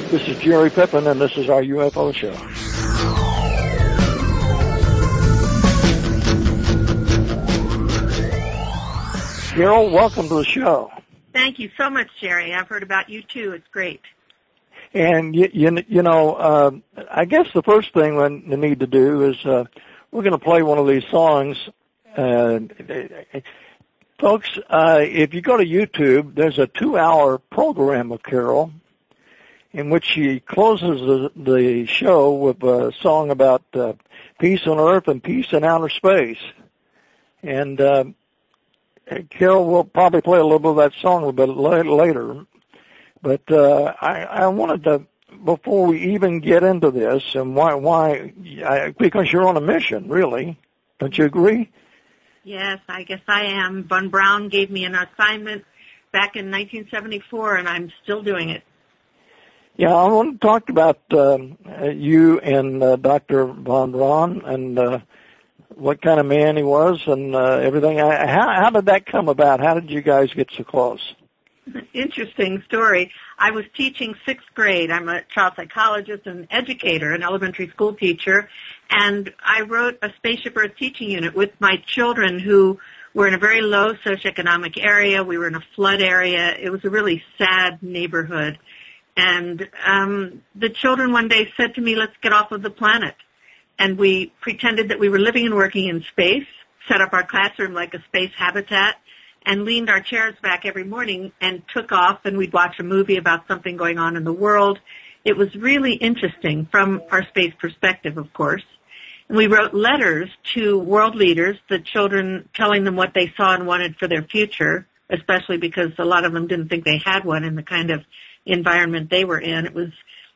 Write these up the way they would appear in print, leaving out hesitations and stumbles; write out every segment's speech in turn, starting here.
This is Jerry Pippin, and this is our UFO show. Carol, welcome to the show. Thank you so much, Jerry. I've heard about you, too. It's great. And, you know, I guess the first thing we need to do is we're going to play one of these songs. Folks, if you go to YouTube, there's a 2-hour program of Carol in which she closes the show with a song about peace on Earth and peace in outer space. And Carol will probably play a little bit of that song a little bit later. But I wanted to, before we even get into this, and because you're on a mission, really. Don't you agree? Yes, I guess I am. Von Braun gave me an assignment back in 1974, and I'm still doing it. Yeah, I want to talk about you and Dr. Von Braun and what kind of man he was and everything. How did that come about? How did you guys get so close? Interesting story. I was teaching 6th grade. I'm a child psychologist and educator, an elementary school teacher, and I wrote a Spaceship Earth teaching unit with my children who were in a very low socioeconomic area. We were in a flood area. It was a really sad neighborhood. And the children one day said to me, let's get off of the planet. And we pretended that we were living and working in space, set up our classroom like a space habitat, and leaned our chairs back every morning and took off, and we'd watch a movie about something going on in the world. It was really interesting from our space perspective, of course. And we wrote letters to world leaders, the children telling them what they saw and wanted for their future, especially because a lot of them didn't think they had one in the kind of environment they were in. It was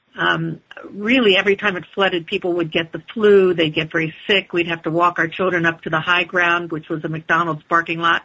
really every time it flooded, people would get the flu. They'd get very sick. We'd have to walk our children up to the high ground, which was a McDonald's parking lot.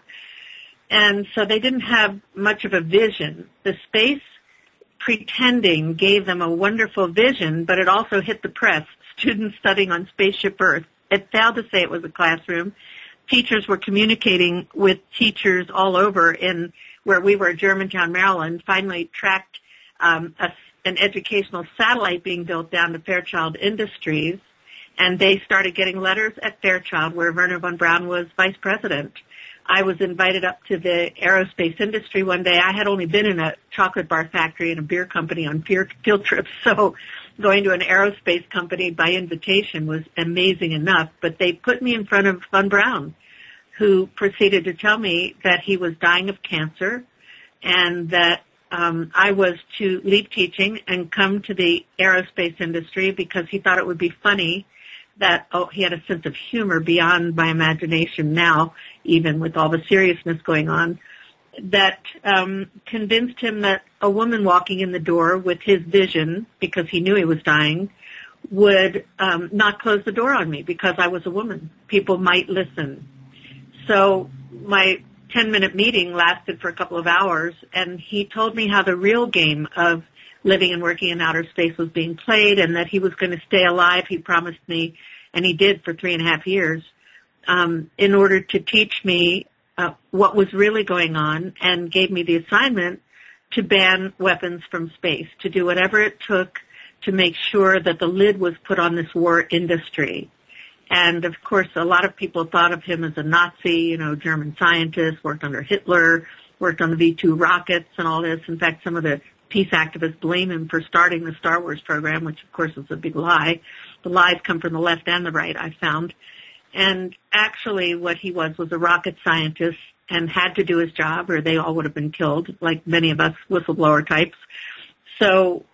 And so they didn't have much of a vision. The space pretending gave them a wonderful vision, but it also hit the press. Students studying on Spaceship Earth. It failed to say it was a classroom. Teachers were communicating with teachers all over in where we were, Germantown, Maryland, finally tracked an educational satellite being built down to Fairchild Industries, and they started getting letters at Fairchild where Wernher von Braun was vice president. I was invited up to the aerospace industry one day. I had only been in a chocolate bar factory and a beer company on field trips, so going to an aerospace company by invitation was amazing enough. But they put me in front of von Braun, who proceeded to tell me that he was dying of cancer and that I was to leave teaching and come to the aerospace industry because he thought it would be funny that, he had a sense of humor beyond my imagination now, even with all the seriousness going on, that convinced him that a woman walking in the door with his vision, because he knew he was dying, would not close the door on me because I was a woman. People might listen. So my 10-minute meeting lasted for a couple of hours, and he told me how the real game of living and working in outer space was being played and that he was going to stay alive. He promised me, and he did for 3.5 years, in order to teach me what was really going on, and gave me the assignment to ban weapons from space, to do whatever it took to make sure that the lid was put on this war industry. And, of course, a lot of people thought of him as a Nazi, German scientist, worked under Hitler, worked on the V-2 rockets and all this. In fact, some of the peace activists blame him for starting the Star Wars program, which, of course, is a big lie. The lies come from the left and the right, I found. And actually what he was a rocket scientist and had to do his job or they all would have been killed, like many of us whistleblower types. So,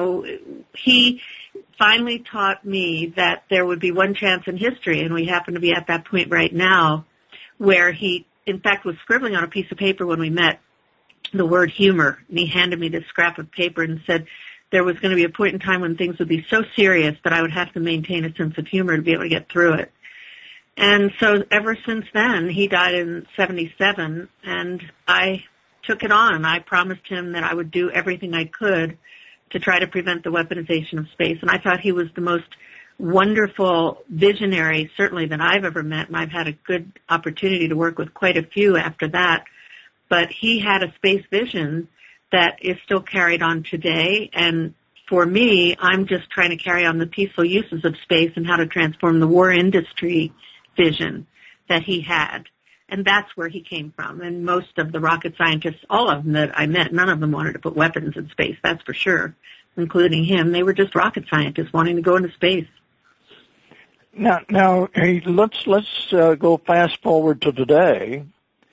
he finally taught me that there would be one chance in history, and we happen to be at that point right now, where he, in fact, was scribbling on a piece of paper when we met the word humor, and he handed me this scrap of paper and said there was going to be a point in time when things would be so serious that I would have to maintain a sense of humor to be able to get through it. And so ever since then, he died in 1977, and I took it on. I promised him that I would do everything I could to try to prevent the weaponization of space. And I thought he was the most wonderful visionary, certainly, that I've ever met. And I've had a good opportunity to work with quite a few after that. But he had a space vision that is still carried on today. And for me, I'm just trying to carry on the peaceful uses of space and how to transform the war industry vision that he had. And that's where he came from. And most of the rocket scientists, all of them that I met, none of them wanted to put weapons in space, that's for sure, including him. They were just rocket scientists wanting to go into space. Now, let's go fast forward to today,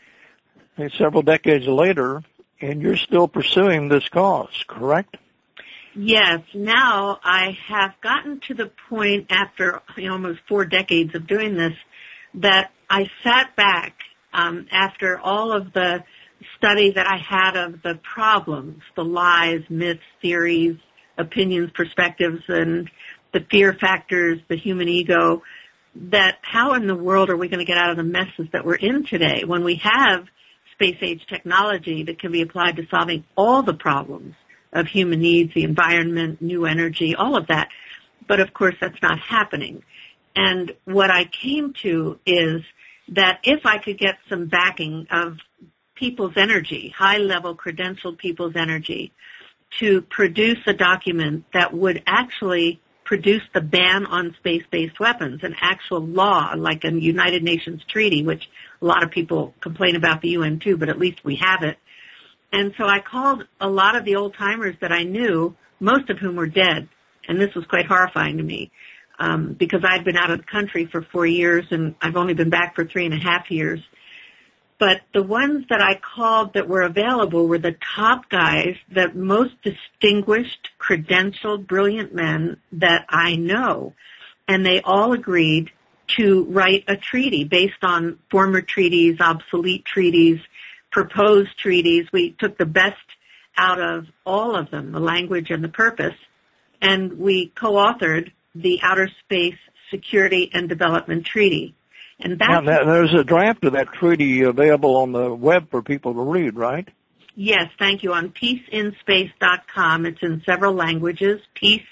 several decades later, and you're still pursuing this cause, correct? Yes. Now I have gotten to the point after almost 4 decades of doing this that I sat back after all of the study that I had of the problems, the lies, myths, theories, opinions, perspectives, and the fear factors, the human ego, that how in the world are we going to get out of the messes that we're in today when we have space-age technology that can be applied to solving all the problems of human needs, the environment, new energy, all of that. But, of course, that's not happening. And what I came to is that if I could get some backing of people's energy, high-level credentialed people's energy, to produce a document that would actually produce the ban on space-based weapons, an actual law like a United Nations treaty, which a lot of people complain about the UN too, but at least we have it. And so I called a lot of the old-timers that I knew, most of whom were dead, and this was quite horrifying to me because I'd been out of the country for 4 years and I've only been back for 3.5 years. But the ones that I called that were available were the top guys, the most distinguished, credentialed, brilliant men that I know. And they all agreed to write a treaty based on former treaties, obsolete treaties, proposed treaties. We took the best out of all of them, the language and the purpose, and we co-authored the Outer Space Security and Development Treaty. And that's there's a draft of that treaty available on the web for people to read, right? Yes, thank you. On peaceinspace.com. It's in several languages,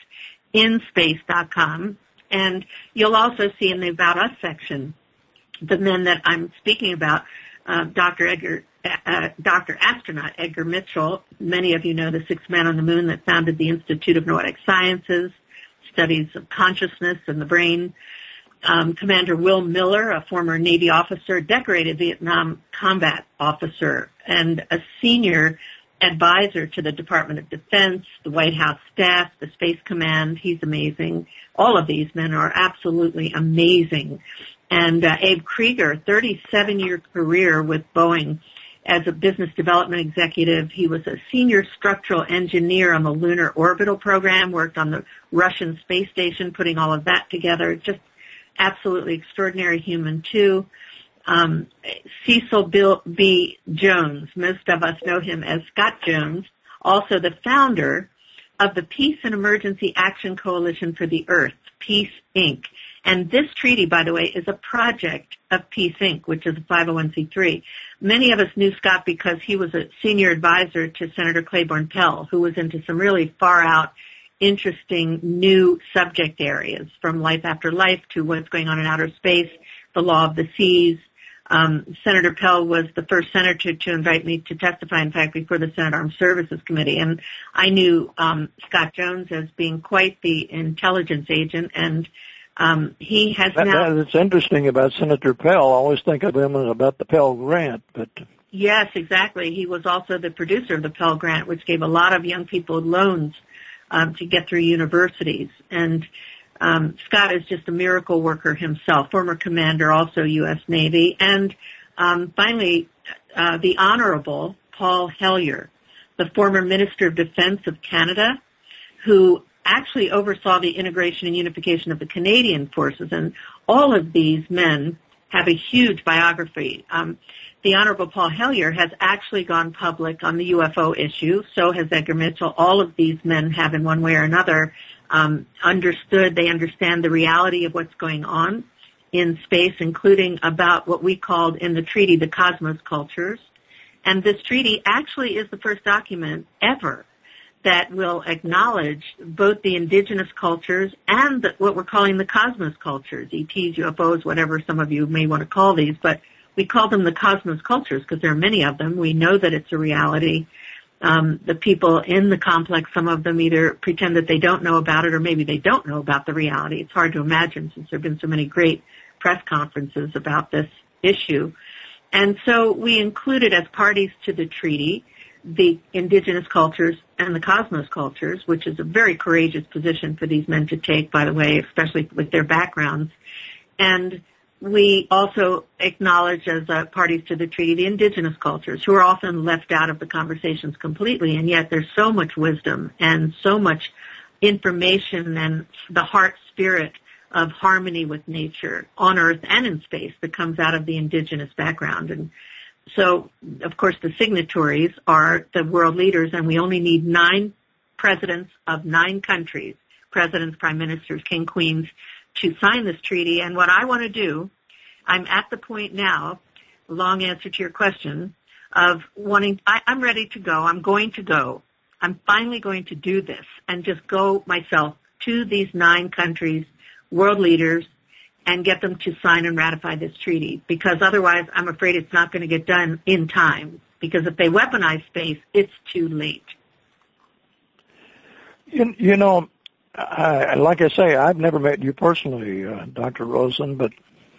peaceinspace.com. And you'll also see in the About Us section the men that I'm speaking about, Dr. Astronaut Edgar Mitchell. Many of you know the 6th man on the moon that founded the Institute of Noetic Sciences, studies of consciousness and the brain. Commander Will Miller, a former Navy officer, decorated Vietnam combat officer, and a senior advisor to the Department of Defense, the White House staff, the Space Command. He's amazing. All of these men are absolutely amazing. And Abe Krieger, 37-year career with Boeing as a business development executive. He was a senior structural engineer on the Lunar Orbital Program, worked on the Russian space station, putting all of that together. Just absolutely extraordinary human, too. Cecil B. Jones, most of us know him as Scott Jones, also the founder of the Peace and Emergency Action Coalition for the Earth, Peace, Inc. And this treaty, by the way, is a project of Peace, Inc., which is a 501c3. Many of us knew Scott because he was a senior advisor to Senator Claiborne Pell, who was into some really far-out, interesting new subject areas, from life after life to what's going on in outer space, the law of the seas. Senator Pell was the first senator to invite me to testify, in fact, before the Senate Armed Services Committee. And I knew Scott Jones as being quite the intelligence agent, and he has now... That's interesting about Senator Pell. I always think of him as about the Pell Grant, but... Yes, exactly. He was also the producer of the Pell Grant, which gave a lot of young people loans to get through universities. And Scott is just a miracle worker himself, former commander, also U.S. Navy. And finally, the Honorable Paul Hellyer, the former Minister of Defense of Canada, who actually oversaw the integration and unification of the Canadian forces. And all of these men have a huge biography. The Honorable Paul Hellyer has actually gone public on the UFO issue. So has Edgar Mitchell. All of these men have, in one way or another, they understand the reality of what's going on in space, including about what we called in the treaty the cosmos cultures. And this treaty actually is the first document ever that will acknowledge both the indigenous cultures and what we're calling the cosmos cultures, ETs, UFOs, whatever some of you may want to call these, but we call them the cosmos cultures because there are many of them. We know that it's a reality. The people in the complex, some of them either pretend that they don't know about it or maybe they don't know about the reality. It's hard to imagine since there have been so many great press conferences about this issue. And so we included as parties to the treaty the indigenous cultures and the cosmos cultures, which is a very courageous position for these men to take, by the way, especially with their backgrounds. And we also acknowledge as parties to the treaty the indigenous cultures, who are often left out of the conversations completely, and yet there's so much wisdom and so much information and the heart spirit of harmony with nature on Earth and in space that comes out of the indigenous background. And so, of course, the signatories are the world leaders, and we only need 9 presidents of 9 countries, presidents, prime ministers, king, queens, to sign this treaty. And what I want to do, I'm at the point now, long answer to your question, of wanting, I'm ready to go. I'm going to go. I'm finally going to do this and just go myself to these 9 countries, world leaders, and get them to sign and ratify this treaty, because otherwise I'm afraid it's not going to get done in time, because if they weaponize space, it's too late. You know, like I say, I've never met you personally, Dr. Rosen, but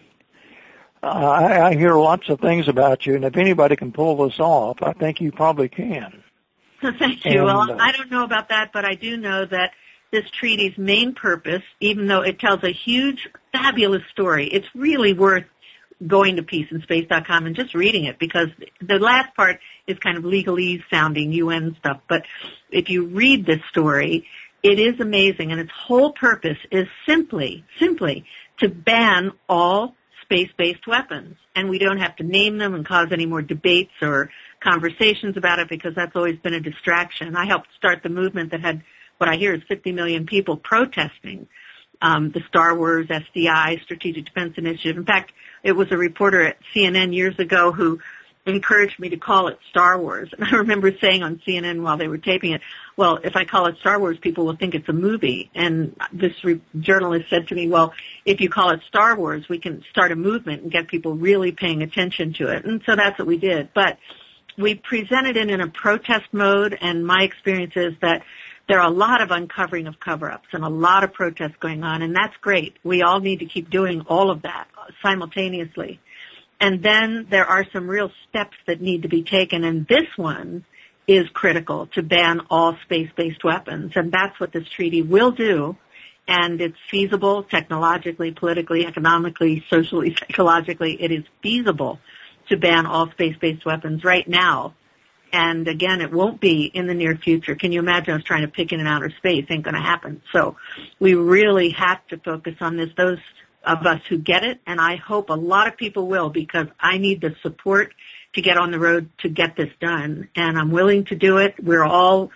I hear lots of things about you, and if anybody can pull this off, I think you probably can. Thank you. Well, I don't know about that, but I do know that this treaty's main purpose, even though it tells a huge, fabulous story, it's really worth going to peaceandspace.com and just reading it, because the last part is kind of legalese sounding UN stuff. But if you read this story, it is amazing, and its whole purpose is simply to ban all space-based weapons. And we don't have to name them and cause any more debates or conversations about it, because that's always been a distraction. I helped start the movement that had what I hear is 50 million people protesting the Star Wars SDI, Strategic Defense Initiative. In fact, it was a reporter at CNN years ago who encouraged me to call it Star Wars. And I remember saying on CNN while they were taping it, well, if I call it Star Wars, people will think it's a movie. And this journalist said to me, well, if you call it Star Wars, we can start a movement and get people really paying attention to it. And so that's what we did. But we presented it in a protest mode, and my experience is that there are a lot of uncovering of cover-ups and a lot of protests going on, and that's great. We all need to keep doing all of that simultaneously. And then there are some real steps that need to be taken, and this one is critical, to ban all space-based weapons. And that's what this treaty will do, and it's feasible technologically, politically, economically, socially, psychologically. It is feasible to ban all space-based weapons right now. And again, it won't be in the near future. Can you imagine us trying to pick in outer space? Ain't going to happen. So we really have to focus on this, those of us who get it, and I hope a lot of people will, because I need the support to get on the road to get this done, and I'm willing to do it. We're all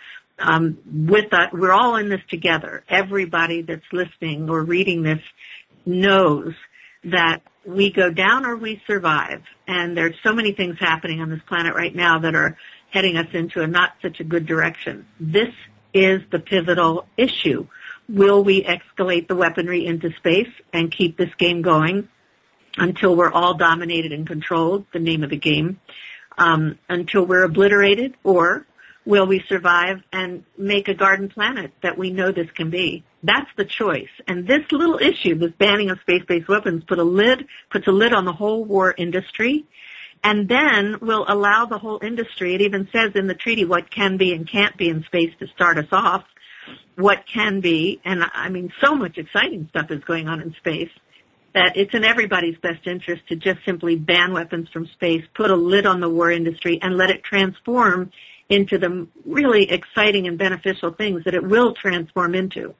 we're all in this together. Everybody that's listening or reading this knows that we go down or we survive, and there's so many things happening on this planet right now that are heading us into a not such a good direction. This is the pivotal issue. Will we escalate the weaponry into space and keep this game going until we're all dominated and controlled, the name of the game, until we're obliterated, or will we survive and make a garden planet that we know this can be? That's the choice. And this little issue, this banning of space-based weapons, puts a lid on the whole war industry, and then will allow the whole industry, it even says in the treaty what can be and can't be in space to start us off, what can be, and I mean so much exciting stuff is going on in space, that it's in everybody's best interest to just simply ban weapons from space, put a lid on the war industry, and let it transform into the really exciting and beneficial things that it will transform into.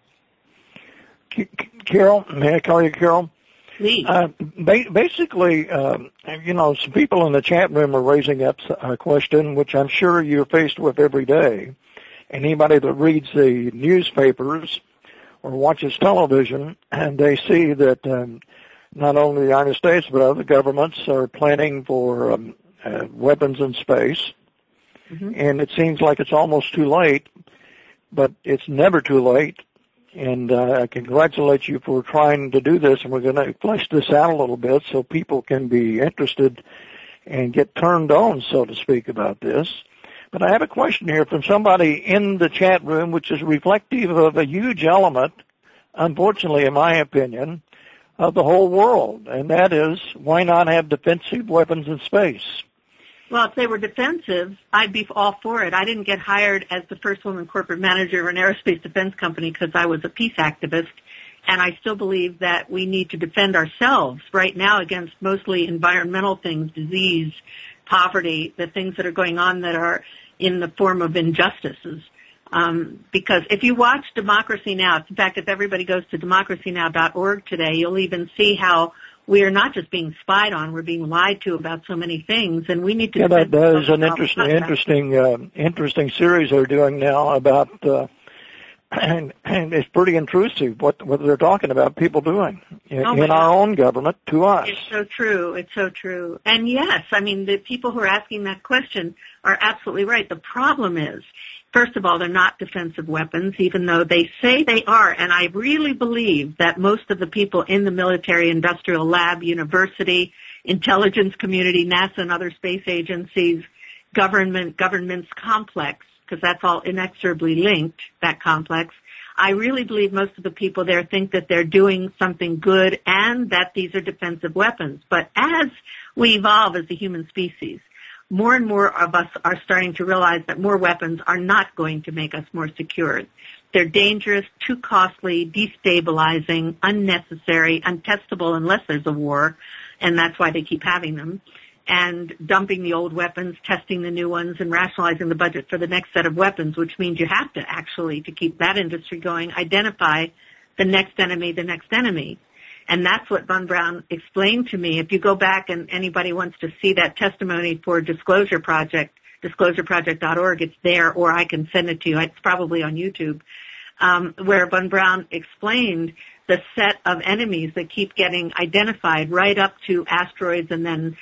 Carol, may I call you Carol? Please. Basically, some people in the chat room are raising up a question, which I'm sure you're faced with every day. Anybody that reads the newspapers or watches television, and they see that not only the United States but other governments are planning for weapons in space. Mm-hmm. And it seems like it's almost too late, but it's never too late. And I congratulate you for trying to do this, and we're going to flesh this out a little bit so people can be interested and get turned on, so to speak, about this. But I have a question here from somebody in the chat room, which is reflective of a huge element, unfortunately, in my opinion, of the whole world, and that is, why not have defensive weapons in space? Well, if they were defensive, I'd be all for it. I didn't get hired as the first woman corporate manager of an aerospace defense company because I was a peace activist, and I still believe that we need to defend ourselves right now against mostly environmental things, disease, poverty, the things that are going on that are in the form of injustices. Because if you watch Democracy Now!, in fact, if everybody goes to democracynow.org today, you'll even see how we are not just being spied on, we're being lied to about so many things, and we need to... Yeah, that is an interesting series they're doing now about, and it's pretty intrusive what they're talking about people doing in our own government to us. It's so true. It's so true. And yes, I mean, the people who are asking that question are absolutely right. The problem is, first of all, they're not defensive weapons, even though they say they are. And I really believe that most of the people in the military, industrial lab, university, intelligence community, NASA and other space agencies, government's complex, because that's all inexorably linked, that complex. I really believe most of the people there think that they're doing something good and that these are defensive weapons. But as we evolve as a human species, more and more of us are starting to realize that more weapons are not going to make us more secure. They're dangerous, too costly, destabilizing, unnecessary, untestable unless there's a war, and that's why they keep having them, and dumping the old weapons, testing the new ones, and rationalizing the budget for the next set of weapons, which means you have to actually, to keep that industry going, identify the next enemy. And that's what Von Braun explained to me. If you go back and anybody wants to see that testimony for Disclosure Project, disclosureproject.org, it's there, or I can send it to you. It's probably on YouTube, where Von Braun explained the set of enemies that keep getting identified right up to asteroids and then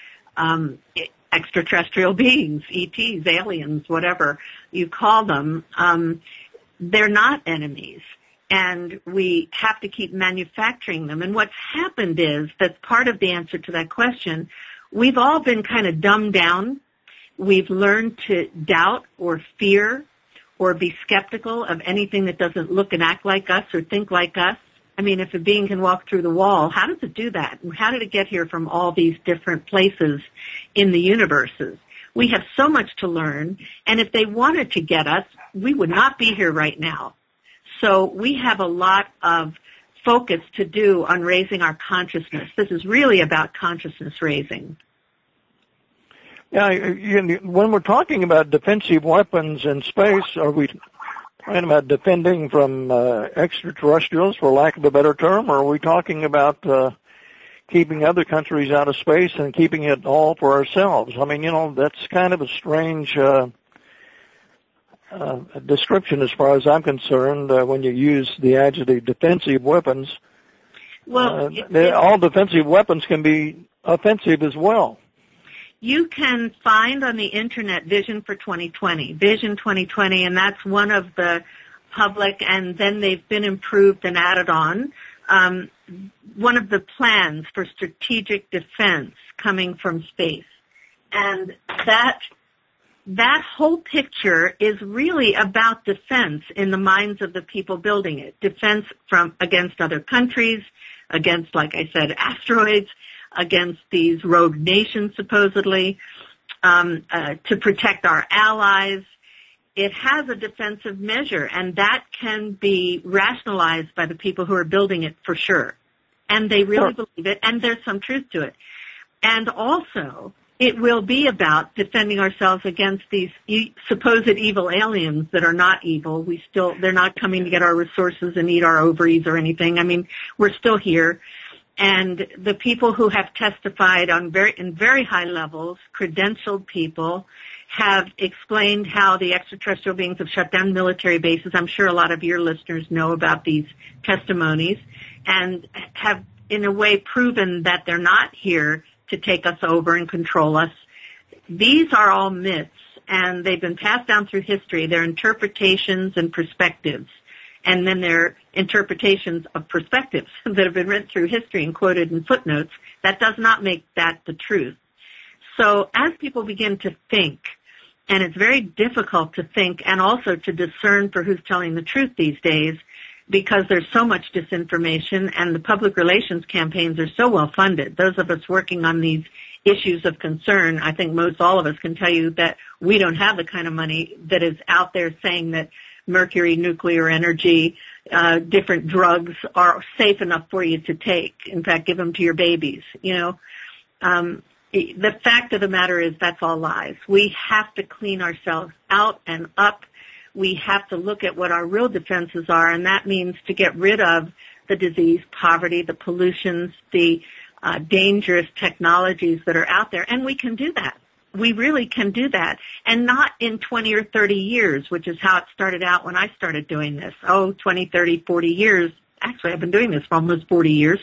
extraterrestrial beings, ETs, aliens, whatever you call them. They're not enemies. And we have to keep manufacturing them. And what's happened is, that's part of the answer to that question, we've all been kind of dumbed down. We've learned to doubt or fear or be skeptical of anything that doesn't look and act like us or think like us. I mean, if a being can walk through the wall, how does it do that? And how did it get here from all these different places in the universes? We have so much to learn, and if they wanted to get us, we would not be here right now. So we have a lot of focus to do on raising our consciousness. This is really about consciousness raising. Yeah, when we're talking about defensive weapons in space, are we talking about defending from extraterrestrials, for lack of a better term, or are we talking about keeping other countries out of space and keeping it all for ourselves? I mean, that's kind of a strange description as far as I'm concerned when you use the adjective defensive weapons. Well, all defensive weapons can be offensive as well. You can find on the Internet Vision for 2020, Vision 2020, and that's one of the public, and then they've been improved and added on, one of the plans for strategic defense coming from space. And that whole picture is really about defense in the minds of the people building it. Defense against other countries, against, like I said, asteroids, against these rogue nations supposedly, to protect our allies. It has a defensive measure, and that can be rationalized by the people who are building it for sure. And they really believe it, and there's some truth to it. And also, it will be about defending ourselves against these supposed evil aliens that are not evil. They're not coming to get our resources and eat our ovaries or anything. I mean, we're still here. And the people who have testified in very high levels, credentialed people, have explained how the extraterrestrial beings have shut down military bases. I'm sure a lot of your listeners know about these testimonies, and have in a way proven that they're not here to take us over and control us. These are all myths, and they've been passed down through history. They're interpretations and perspectives, and then they're interpretations of perspectives that have been written through history and quoted in footnotes. That does not make that the truth. So as people begin to think And it's very difficult to think and also to discern for who's telling the truth these days, because there's so much disinformation and the public relations campaigns are so well funded. Those of us working on these issues of concern, I think most all of us can tell you that we don't have the kind of money that is out there saying that mercury, nuclear energy, different drugs are safe enough for you to take. In fact, give them to your babies, you know. The fact of the matter is that's all lies. We have to clean ourselves out and up. We have to look at what our real defenses are, and that means to get rid of the disease, poverty, the pollutions, the dangerous technologies that are out there. And we can do that. We really can do that. And not in 20 or 30 years, which is how it started out when I started doing this. 20, 30, 40 years. Actually, I've been doing this for almost 40 years.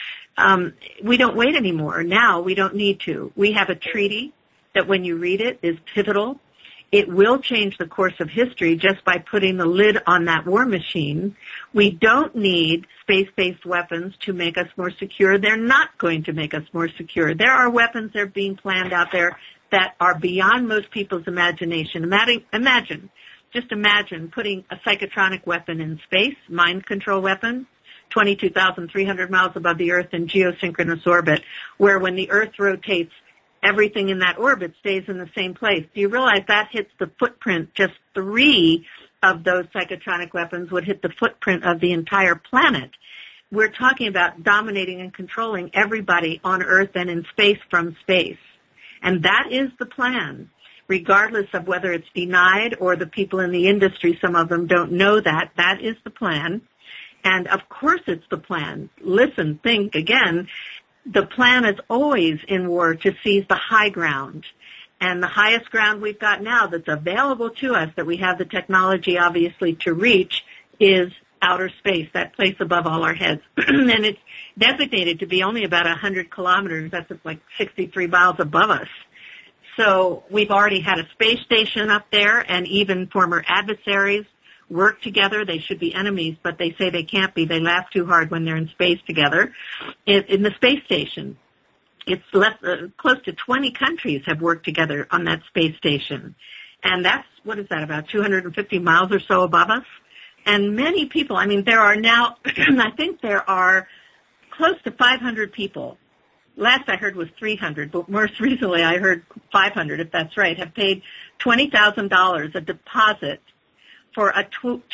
We don't wait anymore. Now we don't need to. We have a treaty that when you read it is pivotal. It will change the course of history just by putting the lid on that war machine. We don't need space-based weapons to make us more secure. They're not going to make us more secure. There are weapons that are being planned out there that are beyond most people's imagination. Just imagine putting a psychotronic weapon in space, mind control weapon, 22,300 miles above the Earth in geosynchronous orbit, where when the Earth rotates, everything in that orbit stays in the same place. Do you realize that hits the footprint? Just 3 of those psychotronic weapons would hit the footprint of the entire planet. We're talking about dominating and controlling everybody on Earth and in space from space. And that is the plan, regardless of whether it's denied or the people in the industry, some of them don't know that. That is the plan. And of course it's the plan. Listen, think again. The plan is always in war to seize the high ground. And the highest ground we've got now that's available to us, that we have the technology obviously to reach, is outer space, that place above all our heads. And it's designated to be only about 100 kilometers. That's like 63 miles above us. So we've already had a space station up there, and even former adversaries work together. They should be enemies, but they say they can't be. They laugh too hard when they're in space together. In the space station, it's close to 20 countries have worked together on that space station. And that's, what is that, about 250 miles or so above us? And many people, there are now, I think there are close to 500 people. Last I heard was 300, but most recently I heard 500, if that's right, have paid $20,000 a deposit for a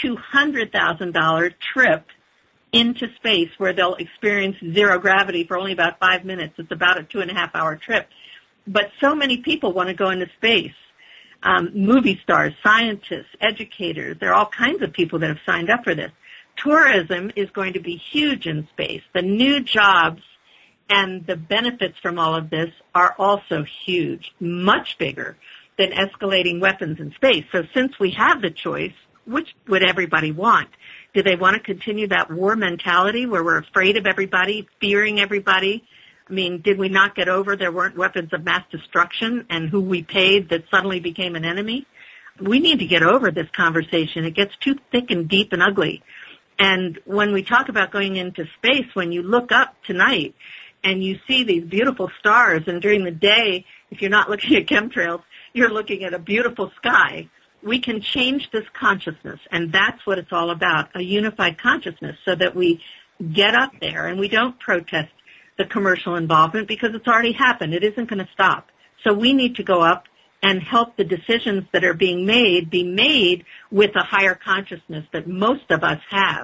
$200,000 trip into space where they'll experience zero gravity for only about 5 minutes. It's about a 2.5-hour trip. But so many people want to go into space. Movie stars, scientists, educators, there are all kinds of people that have signed up for this. Tourism is going to be huge in space. The new jobs and the benefits from all of this are also huge, much bigger than escalating weapons in space. So since we have the choice, which would everybody want? Do they want to continue that war mentality where we're afraid of everybody, fearing everybody? Did we not get over there weren't weapons of mass destruction and who we paid that suddenly became an enemy? We need to get over this conversation. It gets too thick and deep and ugly. And when we talk about going into space, when you look up tonight and you see these beautiful stars, and during the day, if you're not looking at chemtrails, you're looking at a beautiful sky. We can change this consciousness, and that's what it's all about, a unified consciousness, so that we get up there and we don't protest the commercial involvement because it's already happened. It isn't going to stop. So we need to go up and help the decisions that are being made be made with a higher consciousness that most of us have.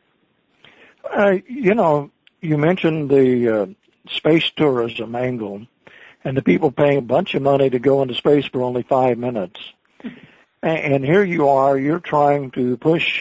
You mentioned the space tourism angle and the people paying a bunch of money to go into space for only 5 minutes. And here you are, you're trying to push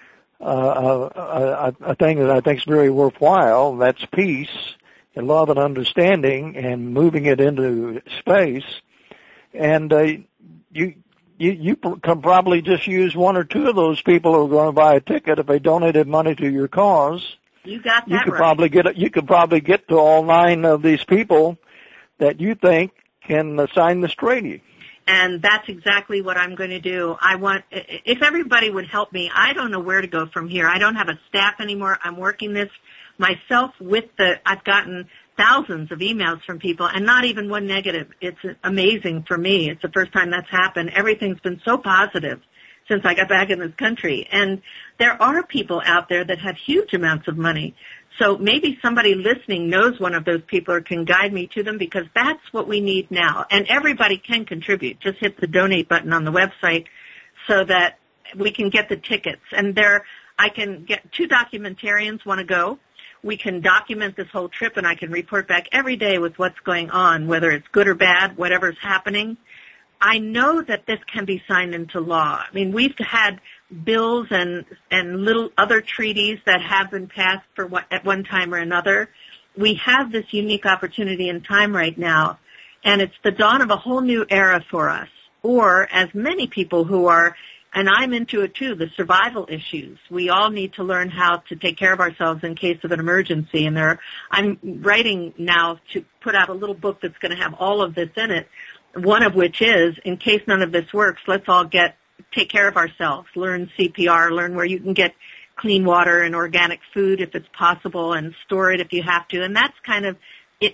a thing that I think is very worthwhile. That's peace and love and understanding, and moving it into space. And you can probably just use 1 or 2 of those people who are going to buy a ticket if they donated money to your cause. You got that you could right. You could probably get to all 9 of these people that you think can sign this treaty. And that's exactly what I'm going to do. If everybody would help me, I don't know where to go from here. I don't have a staff anymore. I'm working this myself I've gotten thousands of emails from people, and not even one negative. It's amazing for me. It's the first time that's happened. Everything's been so positive since I got back in this country. And there are people out there that have huge amounts of money. So maybe somebody listening knows one of those people or can guide me to them, because that's what we need now. And everybody can contribute. Just hit the donate button on the website so that we can get the tickets. And I can get 2 documentarians want to go. We can document this whole trip, and I can report back every day with what's going on, whether it's good or bad, whatever's happening. I know that this can be signed into law. I mean, we've had bills and little other treaties that have been passed at one time or another. We have this unique opportunity in time right now, and it's the dawn of a whole new era for us. Or, as many people who are, and I'm into it too, the survival issues. We all need to learn how to take care of ourselves in case of an emergency. And I'm writing now to put out a little book that's going to have all of this in it. One of which is, in case none of this works, let's all take care of ourselves, learn CPR, learn where you can get clean water and organic food if it's possible, and store it if you have to. And that's kind of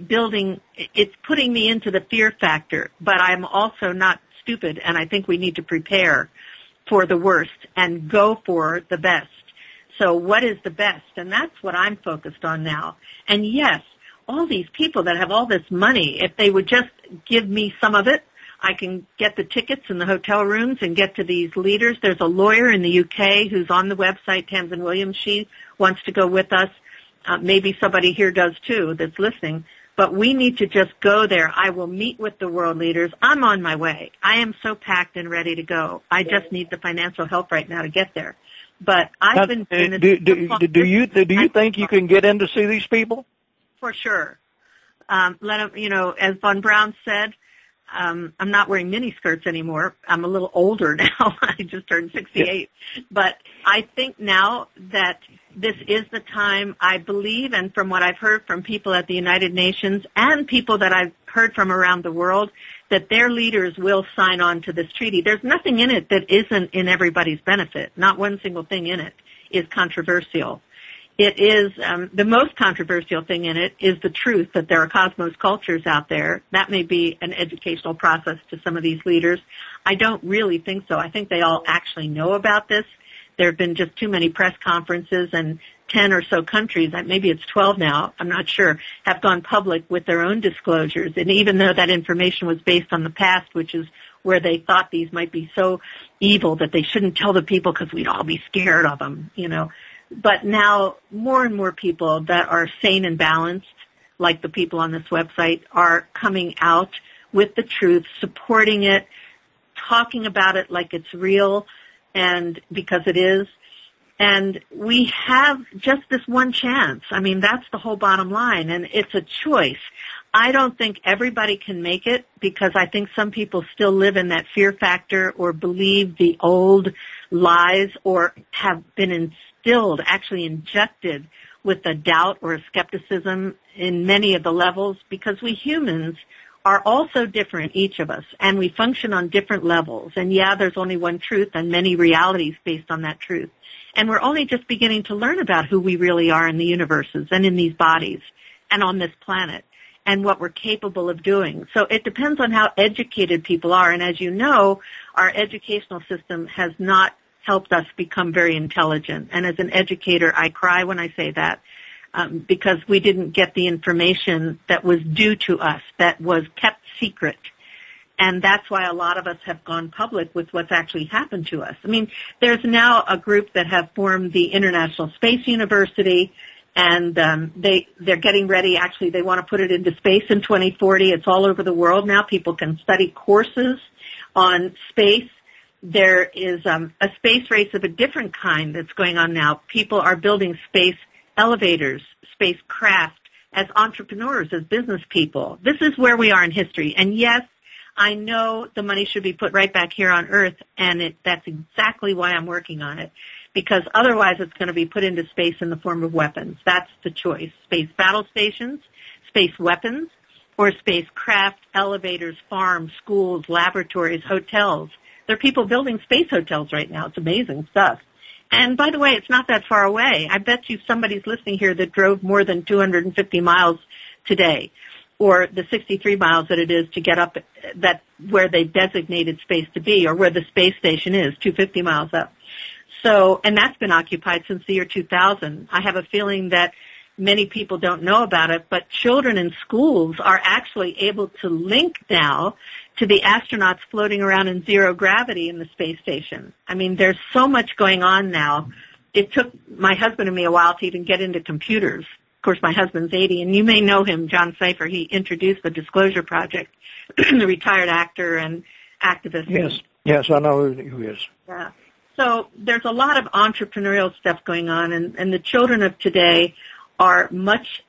it's putting me into the fear factor. But I'm also not stupid, and I think we need to prepare for the worst and go for the best. So what is the best? And that's what I'm focused on now. And yes, all these people that have all this money, if they would just give me some of it, I can get the tickets and the hotel rooms and get to these leaders. There's a lawyer in the UK who's on the website, Tamsin Williams. She wants to go with us. Maybe somebody here does too that's listening. But we need to just go there. I will meet with the world leaders. I'm on my way. I am so packed and ready to go. I just need the financial help right now to get there. But I've been doing this. Do you think you can get in to see these people? For sure. Let them, as Von Braun said, I'm not wearing mini skirts anymore. I'm a little older now. I just turned 68. But I think now that this is the time, I believe, and from what I've heard from people at the United Nations and people that I've heard from around the world, that their leaders will sign on to this treaty. There's nothing in it that isn't in everybody's benefit. Not one single thing in it is controversial. It is, the most controversial thing in it is the truth that there are cosmos cultures out there. That may be an educational process to some of these leaders. I don't really think so. I think they all actually know about this. There have been just too many press conferences, and 10 or so countries, maybe it's 12 now, I'm not sure, have gone public with their own disclosures. And even though that information was based on the past, which is where they thought these might be so evil that they shouldn't tell the people because we'd all be scared of them, But now more and more people that are sane and balanced, like the people on this website, are coming out with the truth, supporting it, talking about it like it's real, and because it is. And we have just this one chance. I mean, that's the whole bottom line, and it's a choice. I don't think everybody can make it, because I think some people still live in that fear factor or believe the old lies, or have been instilled, actually injected with a doubt or a skepticism in many of the levels, because we humans are also different, each of us, and we function on different levels. And yeah, there's only one truth and many realities based on that truth. And we're only just beginning to learn about who we really are in the universes and in these bodies and on this planet, and what we're capable of doing. So it depends on how educated people are. And as you know, our educational system has not helped us become very intelligent. And as an educator, I cry when I say that, because we didn't get the information that was due to us, that was kept secret. And that's why a lot of us have gone public with what's actually happened to us. I mean, there's now a group that have formed the International Space University, and they're getting ready. Actually, they want to put it into space in 2040. It's all over the world now. People can study courses on space. There is a space race of a different kind that's going on now. People are building space elevators, spacecraft, as entrepreneurs, as business people. This is where we are in history. And yes, I know the money should be put right back here on Earth, and that's exactly why I'm working on it, because otherwise it's going to be put into space in the form of weapons. That's the choice. Space battle stations, space weapons, or spacecraft, elevators, farms, schools, laboratories, hotels. There are people building space hotels right now. It's amazing stuff. And by the way, it's not that far away. I bet you somebody's listening here that drove more than 250 miles today, or the 63 miles that it is to get up that where they designated space to be, or where the space station is, 250 miles up. So, and that's been occupied since the year 2000. I have a feeling that many people don't know about it, but children in schools are actually able to link now to the astronauts floating around in zero gravity in the space station. I mean, there's so much going on now. It took my husband and me a while to even get into computers. Of course, my husband's 80, and you may know him, John Cipher. He introduced the Disclosure Project, the retired actor and activist. Yes, I know who he is. Yeah. So there's a lot of entrepreneurial stuff going on, and the children of today are much